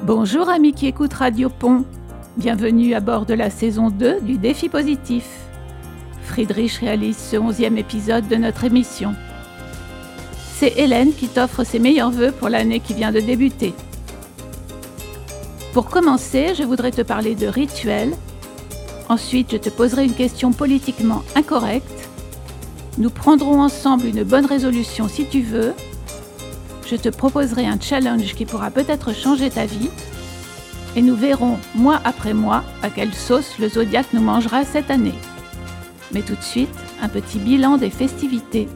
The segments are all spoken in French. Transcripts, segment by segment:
Bonjour amis qui écoutent Radio Pont, bienvenue à bord de la saison 2 du Défi Positif. Friedrich réalise ce 11e épisode de notre émission. C'est Hélène qui t'offre ses meilleurs vœux pour l'année qui vient de débuter. Pour commencer, je voudrais te parler de rituels. Ensuite, je te poserai une question politiquement incorrecte. Nous prendrons ensemble une bonne résolution si tu veux. Je te proposerai un challenge qui pourra peut-être changer ta vie. Et nous verrons, mois après mois, à quelle sauce le zodiaque nous mangera cette année. Mais tout de suite, un petit bilan des festivités.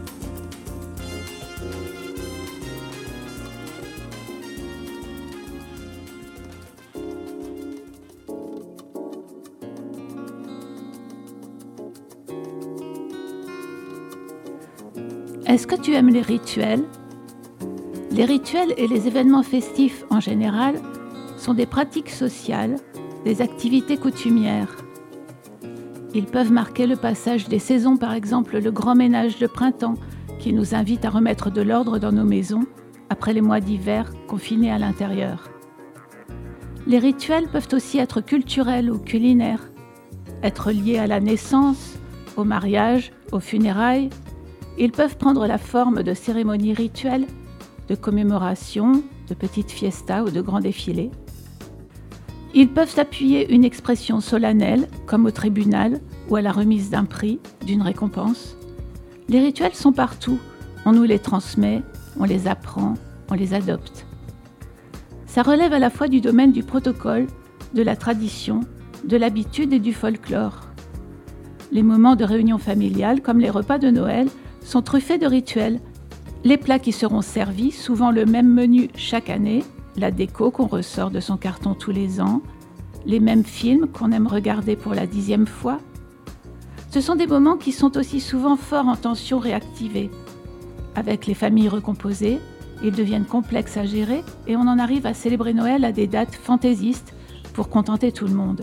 Est-ce que tu aimes les rituels ? Les rituels et les événements festifs en général sont des pratiques sociales, des activités coutumières. Ils peuvent marquer le passage des saisons, par exemple le grand ménage de printemps qui nous invite à remettre de l'ordre dans nos maisons après les mois d'hiver confinés à l'intérieur. Les rituels peuvent aussi être culturels ou culinaires, être liés à la naissance, au mariage, aux funérailles. Ils peuvent prendre la forme de cérémonies rituelles, de commémorations, de petites fiestas ou de grands défilés. Ils peuvent appuyer une expression solennelle, comme au tribunal ou à la remise d'un prix, d'une récompense. Les rituels sont partout. On nous les transmet, on les apprend, on les adopte. Ça relève à la fois du domaine du protocole, de la tradition, de l'habitude et du folklore. Les moments de réunion familiale, comme les repas de Noël, sont truffés de rituels. Les plats qui seront servis, souvent le même menu chaque année, la déco qu'on ressort de son carton tous les ans, les mêmes films qu'on aime regarder pour la 10e fois. Ce sont des moments qui sont aussi souvent forts en tension réactivée. Avec les familles recomposées, ils deviennent complexes à gérer et on en arrive à célébrer Noël à des dates fantaisistes pour contenter tout le monde.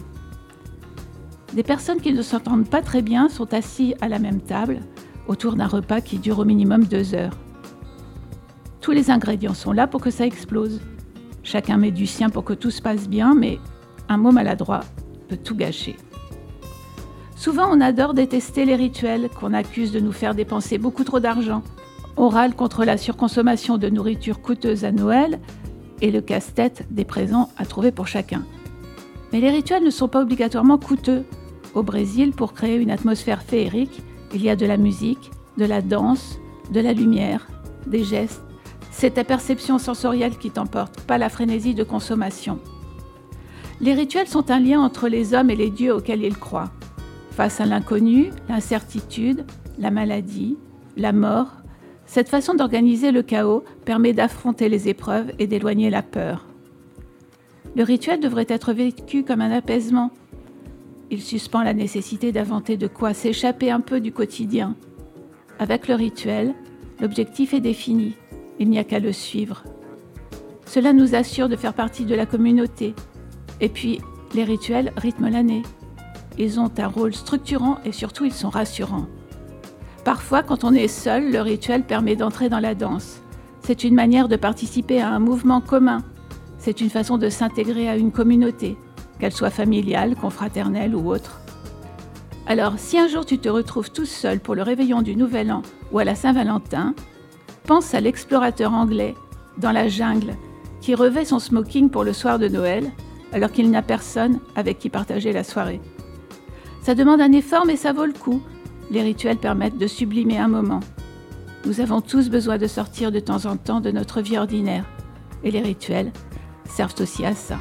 Des personnes qui ne s'entendent pas très bien sont assises à la même table, autour d'un repas qui dure au minimum 2 heures. Tous les ingrédients sont là pour que ça explose. Chacun met du sien pour que tout se passe bien, mais un mot maladroit peut tout gâcher. Souvent, on adore détester les rituels qu'on accuse de nous faire dépenser beaucoup trop d'argent. On râle contre la surconsommation de nourriture coûteuse à Noël et le casse-tête des présents à trouver pour chacun. Mais les rituels ne sont pas obligatoirement coûteux. Au Brésil, pour créer une atmosphère féerique, il y a de la musique, de la danse, de la lumière, des gestes. C'est ta perception sensorielle qui t'emporte, pas la frénésie de consommation. Les rituels sont un lien entre les hommes et les dieux auxquels ils croient. Face à l'inconnu, l'incertitude, la maladie, la mort, cette façon d'organiser le chaos permet d'affronter les épreuves et d'éloigner la peur. Le rituel devrait être vécu comme un apaisement. Il suspend la nécessité d'inventer de quoi s'échapper un peu du quotidien. Avec le rituel, l'objectif est défini. Il n'y a qu'à le suivre. Cela nous assure de faire partie de la communauté. Et puis, les rituels rythment l'année. Ils ont un rôle structurant et surtout, ils sont rassurants. Parfois, quand on est seul, le rituel permet d'entrer dans la danse. C'est une manière de participer à un mouvement commun. C'est une façon de s'intégrer à une communauté, qu'elle soit familiale, confraternelle ou autre. Alors, si un jour tu te retrouves tout seul pour le réveillon du Nouvel An ou à la Saint-Valentin, pense à l'explorateur anglais, dans la jungle, qui revêt son smoking pour le soir de Noël, alors qu'il n'a personne avec qui partager la soirée. Ça demande un effort, mais ça vaut le coup. Les rituels permettent de sublimer un moment. Nous avons tous besoin de sortir de temps en temps de notre vie ordinaire. Et les rituels servent aussi à ça.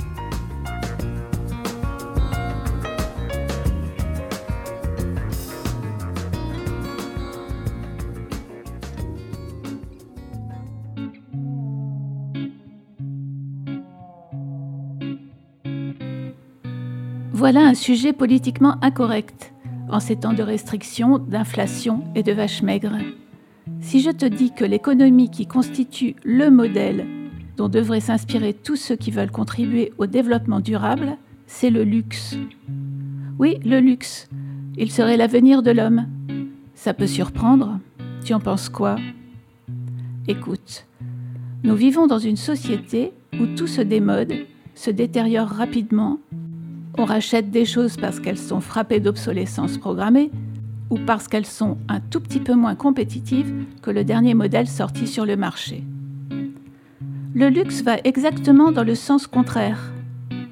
Voilà un sujet politiquement incorrect, en ces temps de restrictions, d'inflation et de vaches maigres. Si je te dis que l'économie qui constitue le modèle dont devraient s'inspirer tous ceux qui veulent contribuer au développement durable, c'est le luxe. Oui, le luxe. Il serait l'avenir de l'homme. Ça peut surprendre. Tu en penses quoi ? Écoute, nous vivons dans une société où tout se démode se détériorent rapidement. On rachète des choses parce qu'elles sont frappées d'obsolescence programmée ou parce qu'elles sont un tout petit peu moins compétitives que le dernier modèle sorti sur le marché. Le luxe va exactement dans le sens contraire. Pourquoi ?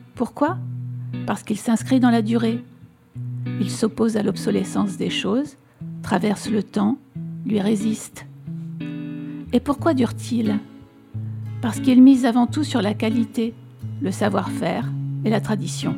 Parce qu'il s'inscrit dans la durée. Il s'oppose à l'obsolescence des choses, traverse le temps, lui résiste. Et pourquoi dure-t-il ? Parce qu'il mise avant tout sur la qualité, le savoir-faire et la tradition.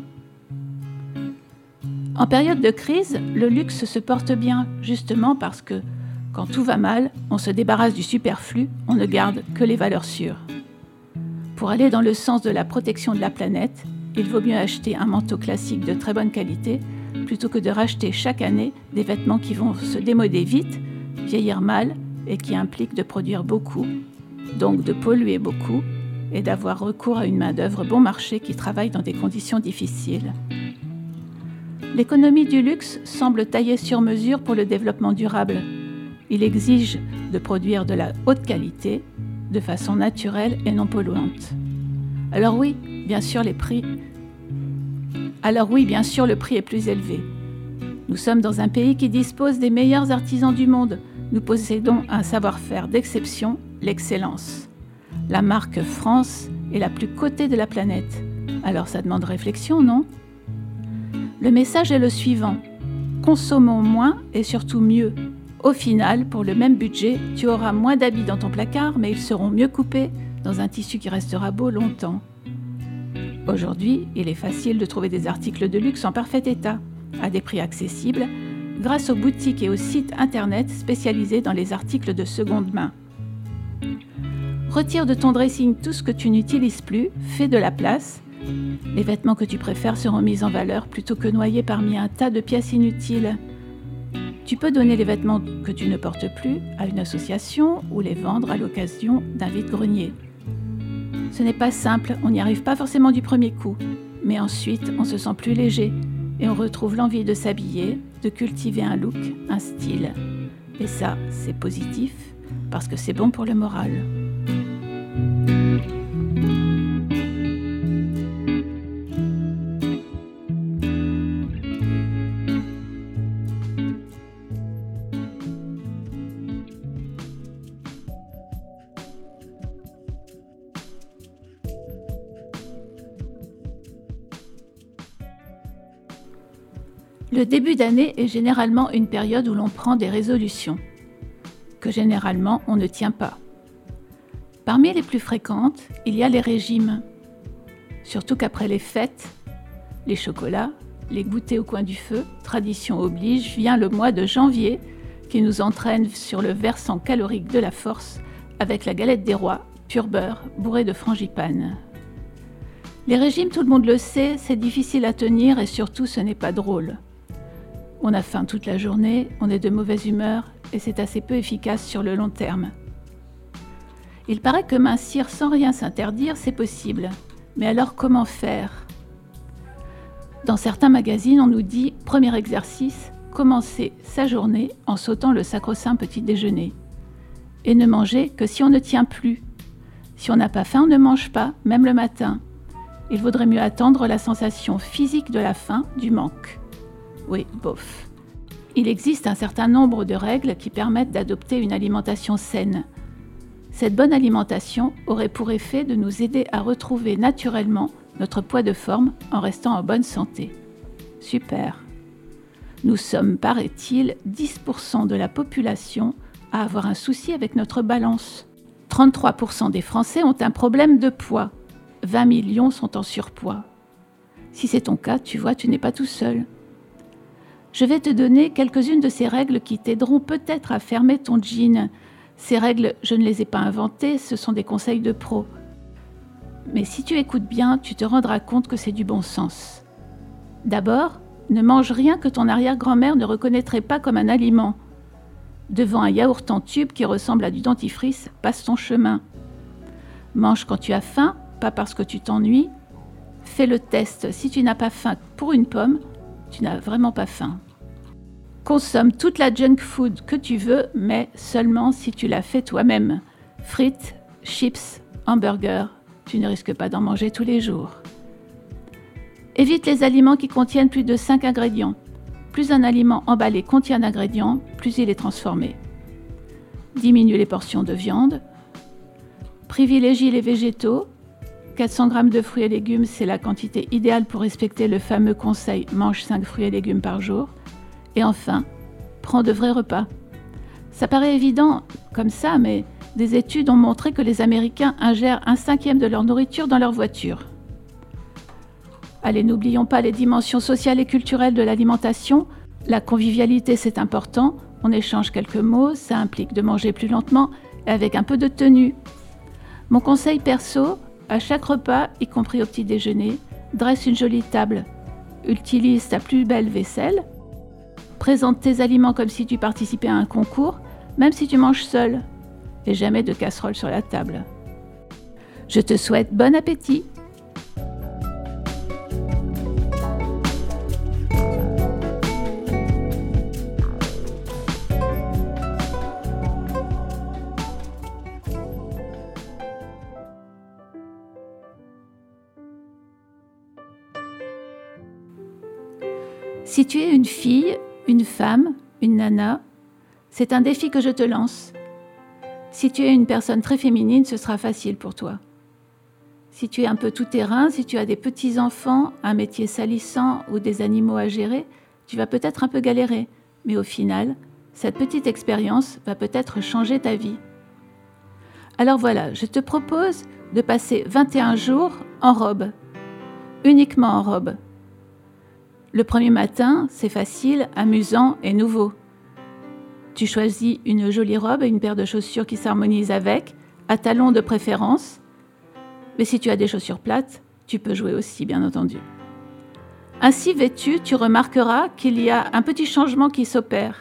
En période de crise, le luxe se porte bien, justement parce que, quand tout va mal, on se débarrasse du superflu, on ne garde que les valeurs sûres. Pour aller dans le sens de la protection de la planète, il vaut mieux acheter un manteau classique de très bonne qualité plutôt que de racheter chaque année des vêtements qui vont se démoder vite, vieillir mal et qui impliquent de produire beaucoup, donc de polluer beaucoup et d'avoir recours à une main-d'œuvre bon marché qui travaille dans des conditions difficiles. L'économie du luxe semble taillée sur mesure pour le développement durable. Il exige de produire de la haute qualité, de façon naturelle et non polluante. Alors oui, bien sûr, le prix est plus élevé. Nous sommes dans un pays qui dispose des meilleurs artisans du monde. Nous possédons un savoir-faire d'exception, l'excellence. La marque France est la plus cotée de la planète. Alors ça demande réflexion, non ? Le message est le suivant. Consommons moins et surtout mieux. Au final, pour le même budget, tu auras moins d'habits dans ton placard, mais ils seront mieux coupés dans un tissu qui restera beau longtemps. Aujourd'hui, il est facile de trouver des articles de luxe en parfait état, à des prix accessibles, grâce aux boutiques et aux sites internet spécialisés dans les articles de seconde main. Retire de ton dressing tout ce que tu n'utilises plus, fais de la place. Les vêtements que tu préfères seront mis en valeur plutôt que noyés parmi un tas de pièces inutiles. Tu peux donner les vêtements que tu ne portes plus à une association ou les vendre à l'occasion d'un vide-grenier. Ce n'est pas simple, on n'y arrive pas forcément du premier coup, mais ensuite on se sent plus léger et on retrouve l'envie de s'habiller, de cultiver un look, un style. Et ça, c'est positif parce que c'est bon pour le moral. Le début d'année est généralement une période où l'on prend des résolutions, que généralement on ne tient pas. Parmi les plus fréquentes, il y a les régimes. Surtout qu'après les fêtes, les chocolats, les goûters au coin du feu, tradition oblige, vient le mois de janvier qui nous entraîne sur le versant calorique de la force avec la galette des rois, pur beurre, bourré de frangipane. Les régimes, tout le monde le sait, c'est difficile à tenir et surtout ce n'est pas drôle. On a faim toute la journée, on est de mauvaise humeur et c'est assez peu efficace sur le long terme. Il paraît que mincir sans rien s'interdire, c'est possible. Mais alors comment faire ? Dans certains magazines, on nous dit « Premier exercice, commencer sa journée en sautant le sacro-saint petit déjeuner. Et ne manger que si on ne tient plus. Si on n'a pas faim, on ne mange pas, même le matin. Il vaudrait mieux attendre la sensation physique de la faim, du manque. » Oui, bof. Il existe un certain nombre de règles qui permettent d'adopter une alimentation saine. Cette bonne alimentation aurait pour effet de nous aider à retrouver naturellement notre poids de forme en restant en bonne santé. Super. Nous sommes, paraît-il, 10% de la population à avoir un souci avec notre balance. 33% des Français ont un problème de poids. 20 millions sont en surpoids. Si c'est ton cas, tu vois, tu n'es pas tout seul. Je vais te donner quelques-unes de ces règles qui t'aideront peut-être à fermer ton jean. Ces règles, je ne les ai pas inventées, ce sont des conseils de pro. Mais si tu écoutes bien, tu te rendras compte que c'est du bon sens. D'abord, ne mange rien que ton arrière-grand-mère ne reconnaîtrait pas comme un aliment. Devant un yaourt en tube qui ressemble à du dentifrice, passe ton chemin. Mange quand tu as faim, pas parce que tu t'ennuies. Fais le test, si tu n'as pas faim pour une pomme, tu n'as vraiment pas faim. Consomme toute la junk food que tu veux, mais seulement si tu la fais toi-même. Frites, chips, hamburgers, tu ne risques pas d'en manger tous les jours. Évite les aliments qui contiennent plus de 5 ingrédients. Plus un aliment emballé contient d'ingrédients, plus il est transformé. Diminue les portions de viande. Privilégie les végétaux. 400 g de fruits et légumes, c'est la quantité idéale pour respecter le fameux conseil « mange 5 fruits et légumes par jour ». Et enfin, prends de vrais repas. Ça paraît évident comme ça, mais des études ont montré que les Américains ingèrent 1/5 de leur nourriture dans leur voiture. Allez, n'oublions pas les dimensions sociales et culturelles de l'alimentation. La convivialité, c'est important. On échange quelques mots, ça implique de manger plus lentement et avec un peu de tenue. Mon conseil perso, à chaque repas, y compris au petit déjeuner, dresse une jolie table. Utilise ta plus belle vaisselle. Présente tes aliments comme si tu participais à un concours, même si tu manges seul. Et jamais de casserole sur la table. Je te souhaite bon appétit! Si tu es une fille, une femme, une nana, c'est un défi que je te lance. Si tu es une personne très féminine, ce sera facile pour toi. Si tu es un peu tout-terrain, si tu as des petits-enfants, un métier salissant ou des animaux à gérer, tu vas peut-être un peu galérer. Mais au final, cette petite expérience va peut-être changer ta vie. Alors voilà, je te propose de passer 21 jours en robe. Uniquement en robe. Le premier matin, c'est facile, amusant et nouveau. Tu choisis une jolie robe et une paire de chaussures qui s'harmonisent avec, à talons de préférence. Mais si tu as des chaussures plates, tu peux jouer aussi, bien entendu. Ainsi vêtu, tu remarqueras qu'il y a un petit changement qui s'opère.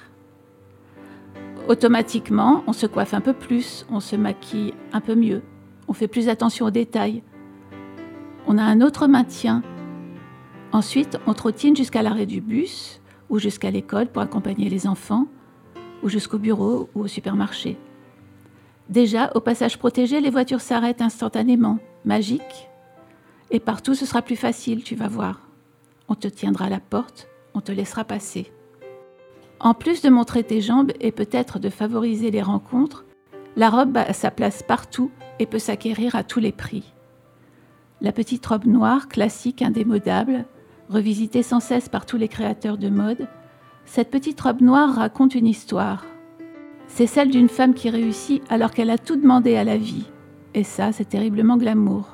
Automatiquement, on se coiffe un peu plus, on se maquille un peu mieux, on fait plus attention aux détails. On a un autre maintien. Ensuite, on trottine jusqu'à l'arrêt du bus ou jusqu'à l'école pour accompagner les enfants, ou jusqu'au bureau ou au supermarché. Déjà, au passage protégé, les voitures s'arrêtent instantanément, magique. Et partout, ce sera plus facile, tu vas voir. On te tiendra à la porte, on te laissera passer. En plus de montrer tes jambes et peut-être de favoriser les rencontres, la robe a sa place partout et peut s'acquérir à tous les prix. La petite robe noire, classique, indémodable, revisitée sans cesse par tous les créateurs de mode, cette petite robe noire raconte une histoire. C'est celle d'une femme qui réussit alors qu'elle a tout demandé à la vie. Et ça, c'est terriblement glamour.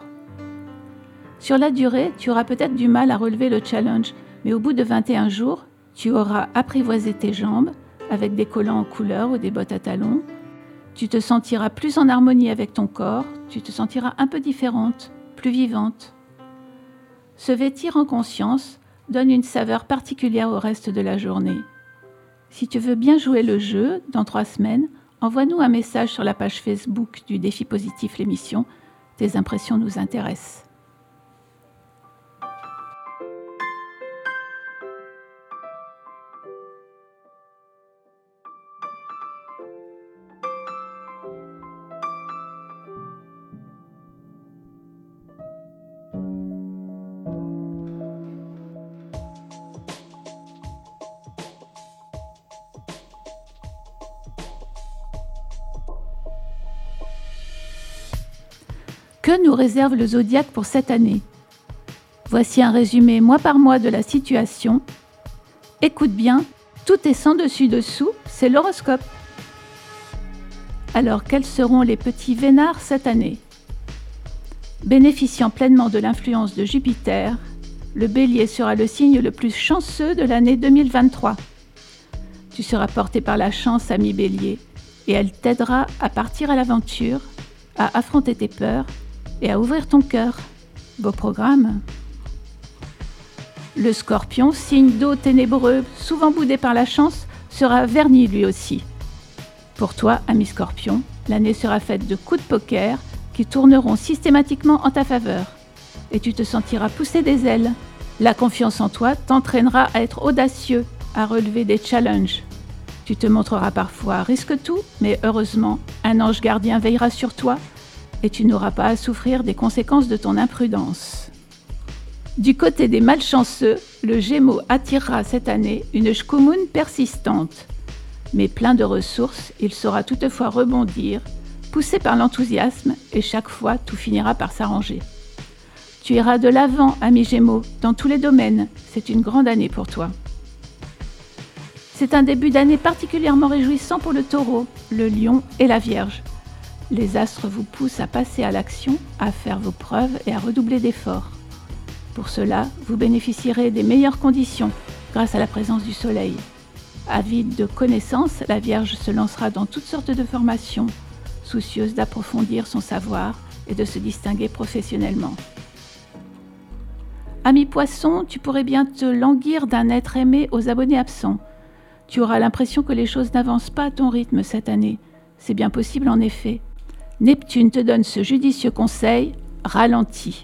Sur la durée, tu auras peut-être du mal à relever le challenge, mais au bout de 21 jours, tu auras apprivoisé tes jambes avec des collants en couleur ou des bottes à talons. Tu te sentiras plus en harmonie avec ton corps, tu te sentiras un peu différente, plus vivante. Se vêtir en conscience donne une saveur particulière au reste de la journée. Si tu veux bien jouer le jeu, dans 3 semaines, envoie-nous un message sur la page Facebook du Défi Positif l'émission. Tes impressions nous intéressent. Que nous réserve le zodiaque pour cette année? Voici un résumé mois par mois de la situation. Écoute bien, tout est sans dessus-dessous, c'est l'horoscope. Alors, quels seront les petits vénards cette année? Bénéficiant pleinement de l'influence de Jupiter, le Bélier sera le signe le plus chanceux de l'année 2023. Tu seras porté par la chance, ami Bélier, et elle t'aidera à partir à l'aventure, à affronter tes peurs et à ouvrir ton cœur. Beau programme. Le Scorpion, signe d'eau ténébreux, souvent boudé par la chance, sera verni lui aussi. Pour toi, ami Scorpion, l'année sera faite de coups de poker qui tourneront systématiquement en ta faveur. Et tu te sentiras pousser des ailes. La confiance en toi t'entraînera à être audacieux, à relever des challenges. Tu te montreras parfois risque-tout, mais heureusement, un ange gardien veillera sur toi et tu n'auras pas à souffrir des conséquences de ton imprudence. Du côté des malchanceux, le Gémeaux attirera cette année une schkoumoune persistante. Mais plein de ressources, il saura toutefois rebondir, poussé par l'enthousiasme, et chaque fois tout finira par s'arranger. Tu iras de l'avant, ami Gémeaux, dans tous les domaines. C'est une grande année pour toi. C'est un début d'année particulièrement réjouissant pour le Taureau, le Lion et la Vierge. Les astres vous poussent à passer à l'action, à faire vos preuves et à redoubler d'efforts. Pour cela, vous bénéficierez des meilleures conditions grâce à la présence du Soleil. Avide de connaissances, la Vierge se lancera dans toutes sortes de formations, soucieuse d'approfondir son savoir et de se distinguer professionnellement. Ami Poisson, tu pourrais bien te languir d'un être aimé aux abonnés absents. Tu auras l'impression que les choses n'avancent pas à ton rythme cette année. C'est bien possible en effet. Neptune te donne ce judicieux conseil, ralentis.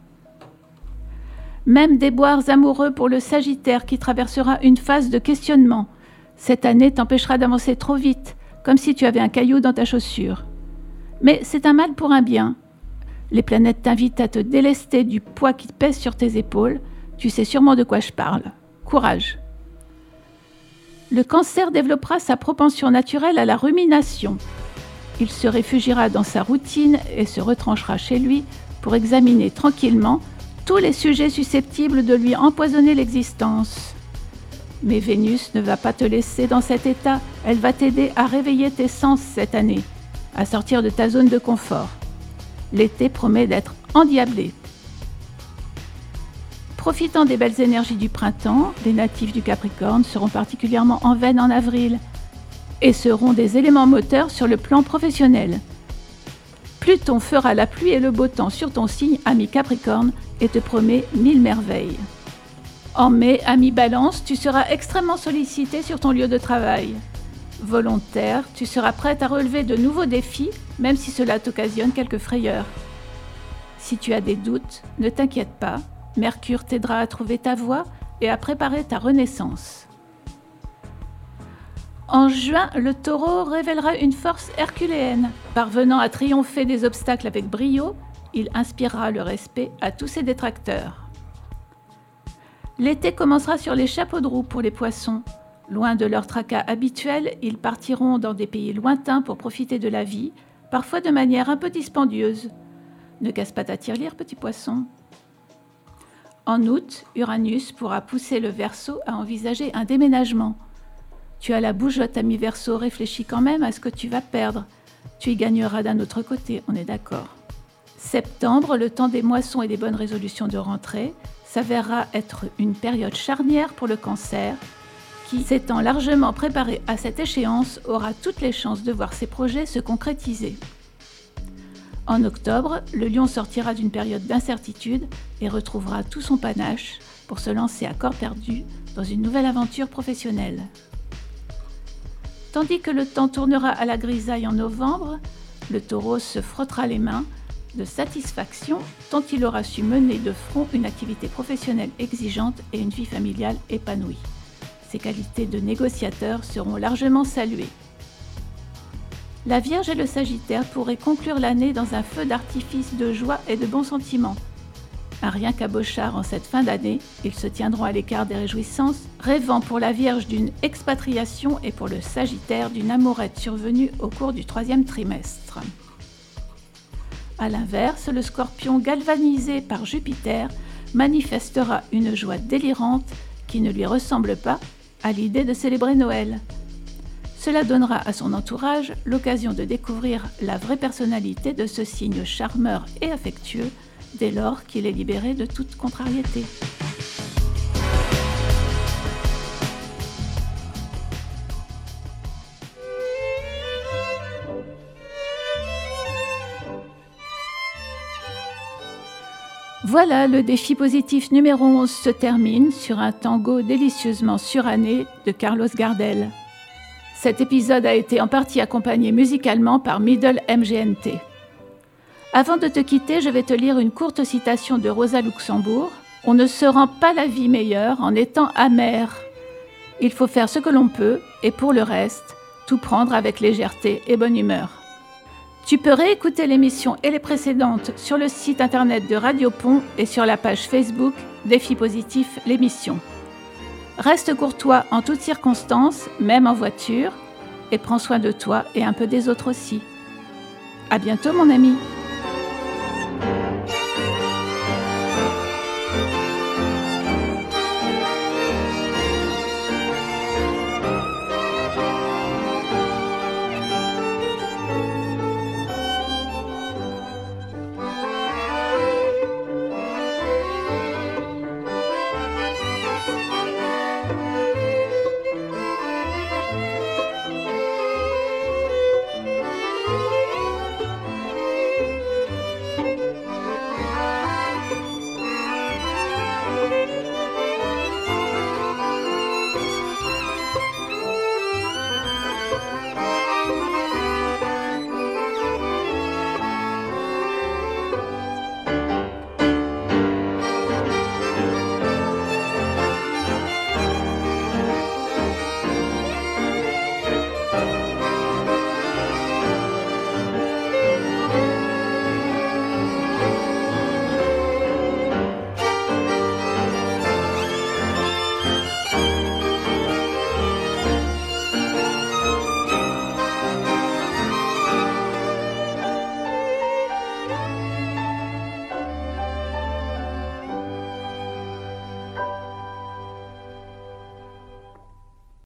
Même déboires amoureux pour le Sagittaire qui traversera une phase de questionnement. Cette année t'empêchera d'avancer trop vite, comme si tu avais un caillou dans ta chaussure. Mais c'est un mal pour un bien. Les planètes t'invitent à te délester du poids qui pèse sur tes épaules. Tu sais sûrement de quoi je parle. Courage. Le Cancer développera sa propension naturelle à la rumination. Il se réfugiera dans sa routine et se retranchera chez lui pour examiner tranquillement tous les sujets susceptibles de lui empoisonner l'existence. Mais Vénus ne va pas te laisser dans cet état, elle va t'aider à réveiller tes sens cette année, à sortir de ta zone de confort. L'été promet d'être endiablé. Profitant des belles énergies du printemps, les natifs du Capricorne seront particulièrement en veine en avril et seront des éléments moteurs sur le plan professionnel. Pluton fera la pluie et le beau temps sur ton signe, ami Capricorne, et te promet 1000 merveilles. En mai, ami Balance, tu seras extrêmement sollicité sur ton lieu de travail. Volontaire, tu seras prête à relever de nouveaux défis, même si cela t'occasionne quelques frayeurs. Si tu as des doutes, ne t'inquiète pas, Mercure t'aidera à trouver ta voie et à préparer ta renaissance. En juin, le Taureau révélera une force herculéenne. Parvenant à triompher des obstacles avec brio, il inspirera le respect à tous ses détracteurs. L'été commencera sur les chapeaux de roue pour les poissons. Loin de leur tracas habituel, ils partiront dans des pays lointains pour profiter de la vie, parfois de manière un peu dispendieuse. Ne casse pas ta tirelire, petit poisson. En août, Uranus pourra pousser le Verseau à envisager un déménagement. Tu as la bougeotte, ami Verseau, réfléchis quand même à ce que tu vas perdre. Tu y gagneras d'un autre côté, on est d'accord. Septembre, le temps des moissons et des bonnes résolutions de rentrée, s'avérera être une période charnière pour le Cancer, qui, s'étant largement préparé à cette échéance, aura toutes les chances de voir ses projets se concrétiser. En octobre, le Lion sortira d'une période d'incertitude et retrouvera tout son panache pour se lancer à corps perdu dans une nouvelle aventure professionnelle. Tandis que le temps tournera à la grisaille en novembre, le Taureau se frottera les mains de satisfaction tant il aura su mener de front une activité professionnelle exigeante et une vie familiale épanouie. Ses qualités de négociateur seront largement saluées. La Vierge et le Sagittaire pourraient conclure l'année dans un feu d'artifice de joie et de bons sentiments. Un rien cabochard en cette fin d'année, ils se tiendront à l'écart des réjouissances, rêvant pour la Vierge d'une expatriation et pour le Sagittaire d'une amourette survenue au cours du 3e trimestre. A l'inverse, le Scorpion, galvanisé par Jupiter, manifestera une joie délirante qui ne lui ressemble pas à l'idée de célébrer Noël. Cela donnera à son entourage l'occasion de découvrir la vraie personnalité de ce signe charmeur et affectueux dès lors qu'il est libéré de toute contrariété. Voilà, le défi positif numéro 11 se termine sur un tango délicieusement suranné de Carlos Gardel. Cet épisode a été en partie accompagné musicalement par Middle MGNT. Avant de te quitter, je vais te lire une courte citation de Rosa Luxembourg. « On ne se rend pas la vie meilleure en étant amer. Il faut faire ce que l'on peut et pour le reste, tout prendre avec légèreté et bonne humeur. » Tu peux réécouter l'émission et les précédentes sur le site internet de Radio Pont et sur la page Facebook Défi Positif, l'émission. Reste courtois en toutes circonstances, même en voiture, et prends soin de toi et un peu des autres aussi. À bientôt mon ami.